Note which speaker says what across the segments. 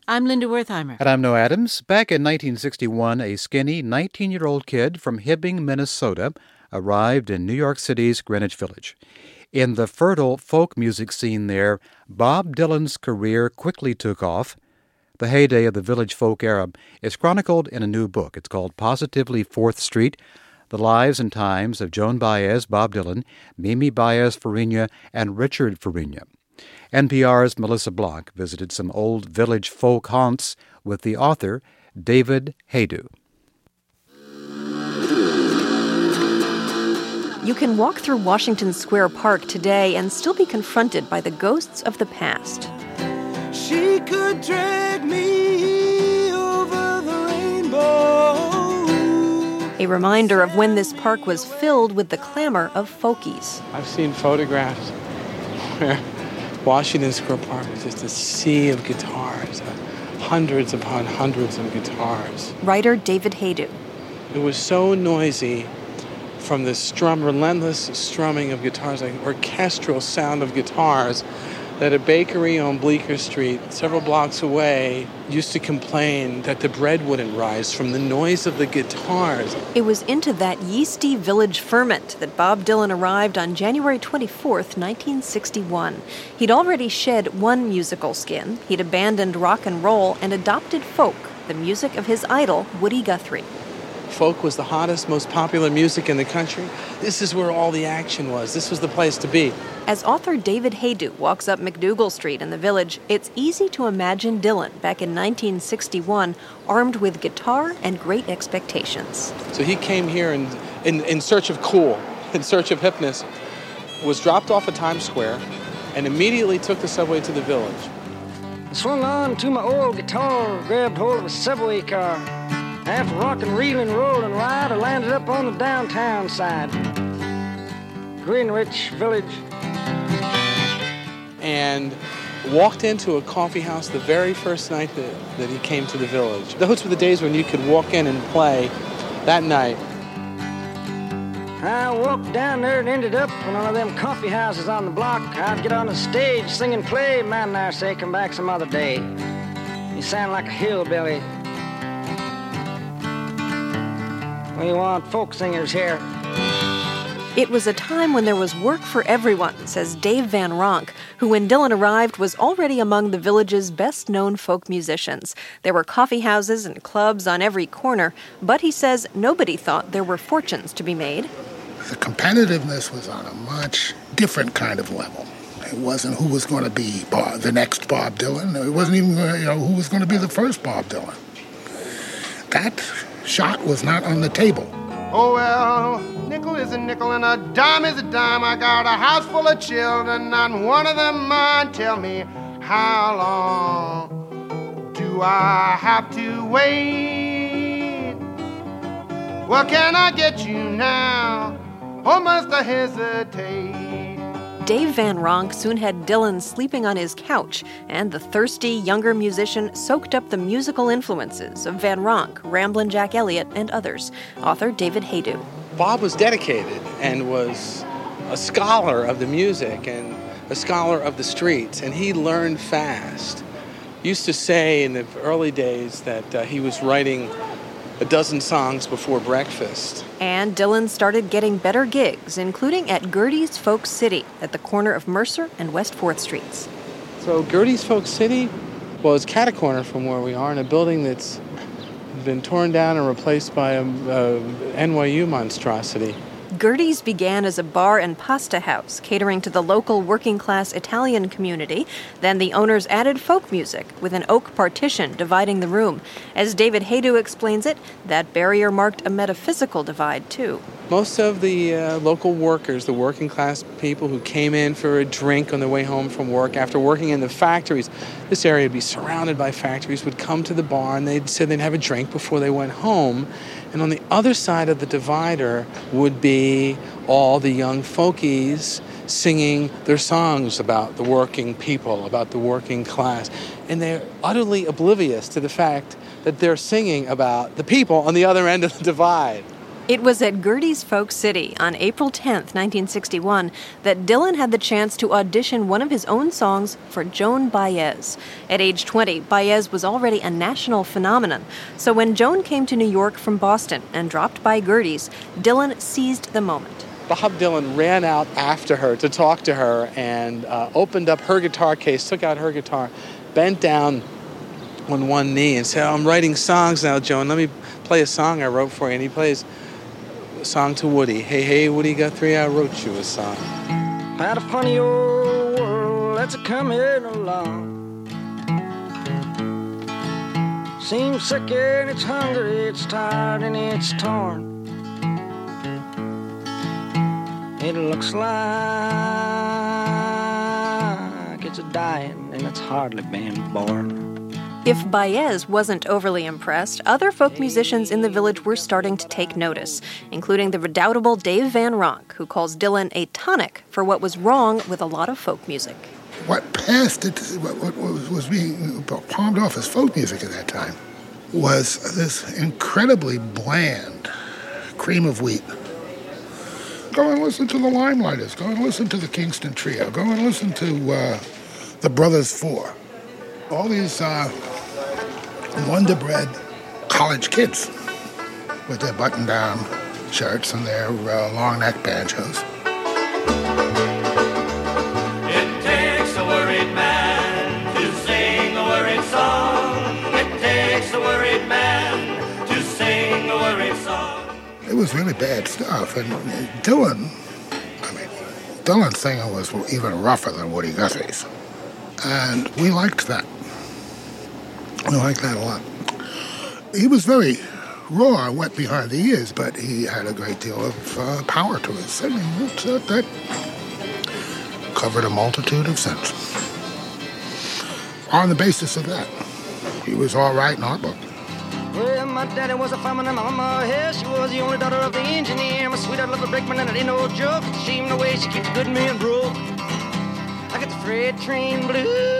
Speaker 1: I'm Linda Wertheimer.
Speaker 2: And I'm Noah Adams. Back in 1961, a skinny 19-year-old kid from Hibbing, Minnesota, arrived in New York City's Greenwich Village. In the fertile folk music scene there, Bob Dylan's career quickly took off. The heyday of the village folk era is chronicled in a new book. It's called Positively 4th Street, The Lives and Times of Joan Baez, Bob Dylan, Mimi Baez Fariña, and Richard Fariña. NPR's Melissa Blanc visited some old village folk haunts with the author, David Hajdu.
Speaker 3: You can walk through Washington Square Park today and still be confronted by the ghosts of the past.
Speaker 4: She could drag me over the rainbow.
Speaker 3: A reminder of when this park was filled with the clamor of folkies.
Speaker 5: I've seen photographs where Washington Square Park was just a sea of guitars, hundreds upon hundreds of guitars.
Speaker 3: Writer David Hajdu.
Speaker 5: It was so noisy from the relentless strumming of guitars, like orchestral sound of guitars, that a bakery on Bleecker Street, several blocks away, used to complain that the bread wouldn't rise from the noise of the guitars.
Speaker 3: It was into that yeasty village ferment that Bob Dylan arrived on January 24th, 1961. He'd already shed one musical skin. He'd abandoned rock and roll and adopted folk, the music of his idol, Woody Guthrie.
Speaker 5: Folk was the hottest, most popular music in the country. This is where all the action was. This was the place to be.
Speaker 3: As author David Hajdu walks up McDougal Street in the village, it's easy to imagine Dylan back in 1961, armed with guitar and great expectations.
Speaker 5: So he came here in search of cool, in search of hipness, was dropped off at Times Square, and immediately took the subway to the village.
Speaker 6: I swung on to my old guitar, grabbed hold of a subway car. After rocking, reeling, rolling ride, I landed up on the downtown side. Greenwich Village.
Speaker 5: And walked into a coffee house the very first night that he came to the village. Those were the days when you could walk in and play that night.
Speaker 6: I walked down there and ended up in one of them coffee houses on the block. I'd get on the stage singing play, man, I say, come back some other day. You sound like a hillbilly. We want folk singers here.
Speaker 3: It was a time when there was work for everyone, says Dave Van Ronk, who when Dylan arrived was already among the village's best-known folk musicians. There were coffee houses and clubs on every corner, but he says nobody thought there were fortunes to be made.
Speaker 7: The competitiveness was on a much different kind of level. It wasn't who was going to be the next Bob Dylan. It wasn't even who was going to be the first Bob Dylan. That shot was not on the table.
Speaker 4: Oh, well, nickel is a nickel and a dime is a dime. I got a house full of children, not one of them mine. Tell me, how long do I have to wait? Well, can I get you now, or must I hesitate?
Speaker 3: Dave Van Ronk soon had Dylan sleeping on his couch, and the thirsty, younger musician soaked up the musical influences of Van Ronk, Ramblin' Jack Elliott, and others. Author David Hajdu.
Speaker 5: Bob was dedicated and was a scholar of the music and a scholar of the streets, and he learned fast. Used to say in the early days that he was writing a dozen songs before breakfast.
Speaker 3: And Dylan started getting better gigs, including at Gertie's Folk City at the corner of Mercer and West 4th Streets.
Speaker 5: So Gertie's Folk City, well, it's cat-a-corner from where we are in a building that's been torn down and replaced by a NYU monstrosity.
Speaker 3: Gertie's began as a bar and pasta house, catering to the local working-class Italian community. Then the owners added folk music, with an oak partition dividing the room. As David Hajdu explains it, that barrier marked a metaphysical divide, too.
Speaker 5: Most of the local workers, the working-class people who came in for a drink on their way home from work after working in the factories, this area would be surrounded by factories, would come to the bar and they'd say they'd have a drink before they went home. And on the other side of the divider would be all the young folkies singing their songs about the working people, about the working class. And they're utterly oblivious to the fact that they're singing about the people on the other end of the divide.
Speaker 3: It was at Gerde's Folk City on April 10, 1961, that Dylan had the chance to audition one of his own songs for Joan Baez. At age 20, Baez was already a national phenomenon, so when Joan came to New York from Boston and dropped by Gerde's, Dylan seized the moment.
Speaker 5: Bob Dylan ran out after her to talk to her and opened up her guitar case, took out her guitar, bent down on one knee and said, I'm writing songs now, Joan. Let me play a song I wrote for you. And he plays a song to Woody. Hey, hey, Woody Guthrie, I wrote you a song.
Speaker 6: Had a funny old world that's a-coming along. Seems sick and it's hungry, it's tired and it's torn. It looks like it's a dying and it's hardly been born.
Speaker 3: If Baez wasn't overly impressed, other folk musicians in the village were starting to take notice, including the redoubtable Dave Van Ronk, who calls Dylan a tonic for what was wrong with a lot of folk music.
Speaker 7: What passed it, what was being palmed off as folk music at that time, was this incredibly bland cream of wheat. Go and listen to the Limelighters. Go and listen to the Kingston Trio. Go and listen to the Brothers Four. All these wonder-bred college kids with their button-down shirts and their long-neck banjos.
Speaker 1: It takes a worried man to sing a worried song. It takes a worried man to sing a worried song.
Speaker 7: It was really bad stuff, and Dylan's singing was even rougher than Woody Guthrie's, and we liked that. We liked that a lot. He was very raw and wet behind the ears, but he had a great deal of power to his singing. That covered a multitude of sins. On the basis of that, he was all right in our book.
Speaker 6: Well, my daddy was a fireman and my mama, yeah, she was the only daughter of the engineer. My sweetheart loved the brakeman and it ain't no joke. It's a shame the way she keeps good men broke. I got the freight train blues.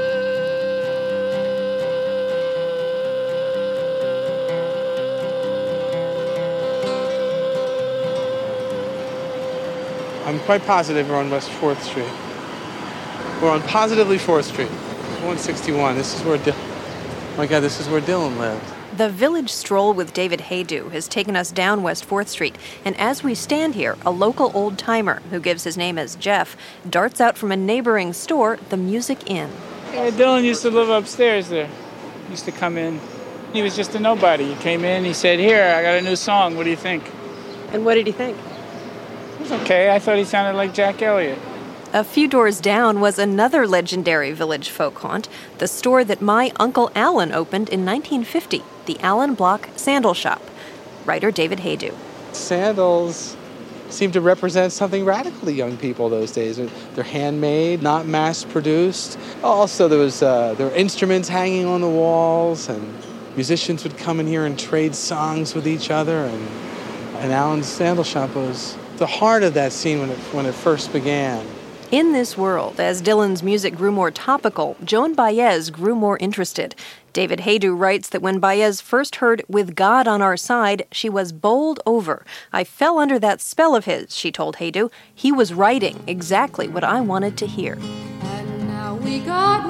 Speaker 5: I'm quite positive we're on West 4th Street. We're on positively 4th Street, 161. This is where this is where Dylan lived.
Speaker 3: The village stroll with David Haydu has taken us down West 4th Street, and as we stand here, a local old-timer, who gives his name as Jeff, darts out from a neighboring store, the Music Inn.
Speaker 8: Yeah, Dylan used to live upstairs there. He used to come in. He was just a nobody. He came in, he said, here, I got a new song, what do you think?
Speaker 3: And what did he think?
Speaker 8: It was okay, I thought he sounded like Jack Elliott.
Speaker 3: A few doors down was another legendary village folk haunt, the store that my Uncle Allen opened in 1950, the Allen Block Sandal Shop. Writer David Haydu.
Speaker 5: Sandals seem to represent something radical to young people those days. They're handmade, not mass-produced. Also, there were instruments hanging on the walls, and musicians would come in here and trade songs with each other, and Allen's Sandal Shop was the heart of that scene when it first began.
Speaker 3: In this world, as Dylan's music grew more topical, Joan Baez grew more interested. David Haydu writes that when Baez first heard With God on Our Side, she was bowled over. I fell under that spell of his, she told Haydu. He was writing exactly what I wanted to hear.
Speaker 9: And now we got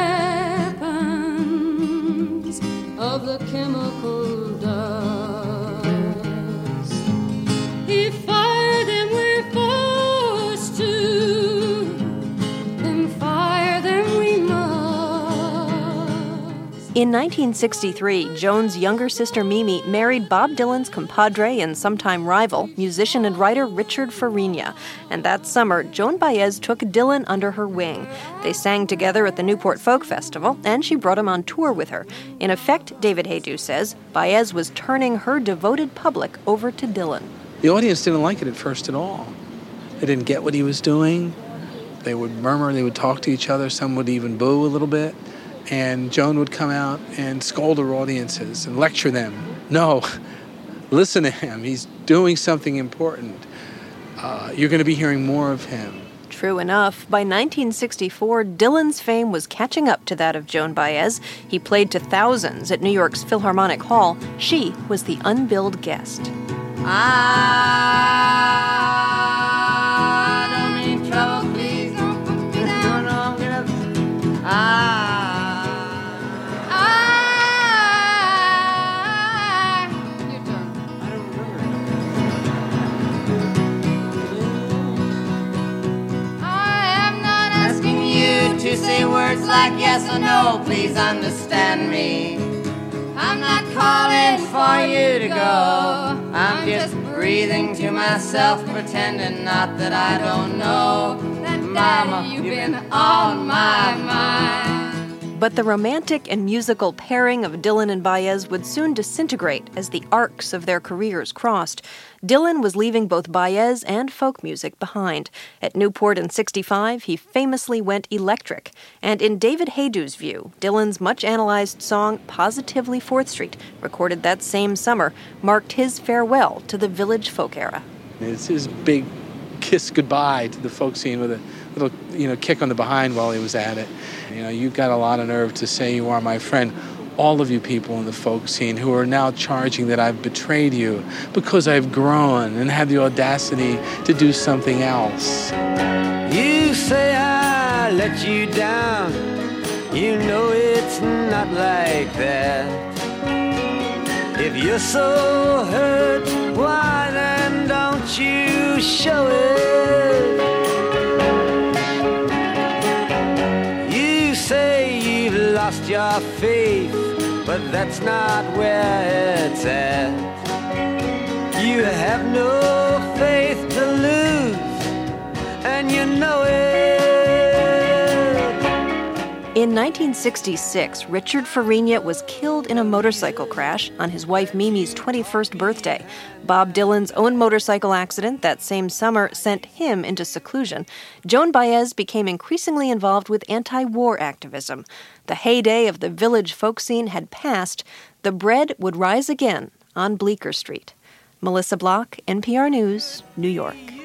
Speaker 9: weapons of the chemical dust. If fire them we're forced to, then fire them we must.
Speaker 3: In 1963, Joan's younger sister Mimi married Bob Dylan's compadre and sometime rival, musician and writer Richard Farina. And that summer, Joan Baez took Dylan under her wing. They sang together at the Newport Folk Festival, and she brought him on tour with her. In effect, David Haydu says, Baez was turning her devoted public over to Dylan.
Speaker 5: The audience didn't like it at first at all. They didn't get what he was doing. They would murmur, they would talk to each other, some would even boo a little bit. And Joan would come out and scold her audiences and lecture them. No, listen to him. He's doing something important. You're going to be hearing more of him.
Speaker 3: True enough, by 1964, Dylan's fame was catching up to that of Joan Baez. He played to thousands at New York's Philharmonic Hall. She was the unbilled guest.
Speaker 6: I don't mean trouble, please don't put me down. No, I'm gonna. Your turn. I don't remember. I am not asking you to say words like yes or no. Please understand me. I'm not calling for you to go. I'm just breathing to myself, pretending not that I don't know that, Mama, you've been on my mind.
Speaker 3: But the romantic and musical pairing of Dylan and Baez would soon disintegrate as the arcs of their careers crossed. Dylan was leaving both Baez and folk music behind. At Newport in '65, he famously went electric. And in David Haydu's view, Dylan's much-analyzed song Positively 4th Street, recorded that same summer, marked his farewell to the village folk era.
Speaker 5: It's his big kiss goodbye to the folk scene with a little, kick on the behind while he was at it. You've got a lot of nerve to say you are my friend. All of you people in the folk scene who are now charging that I've betrayed you because I've grown and had the audacity to do something else.
Speaker 6: You say I let you down. You know it's not like that. If you're so hurt, why then don't you show it? You say you've lost your faith, but that's not where it's at. You have no faith to lose, and you know it.
Speaker 3: In 1966, Richard Farina was killed in a motorcycle crash on his wife Mimi's 21st birthday. Bob Dylan's own motorcycle accident that same summer sent him into seclusion. Joan Baez became increasingly involved with anti-war activism. The heyday of the village folk scene had passed. The bread would rise again on Bleecker Street. Melissa Block, NPR News, New York.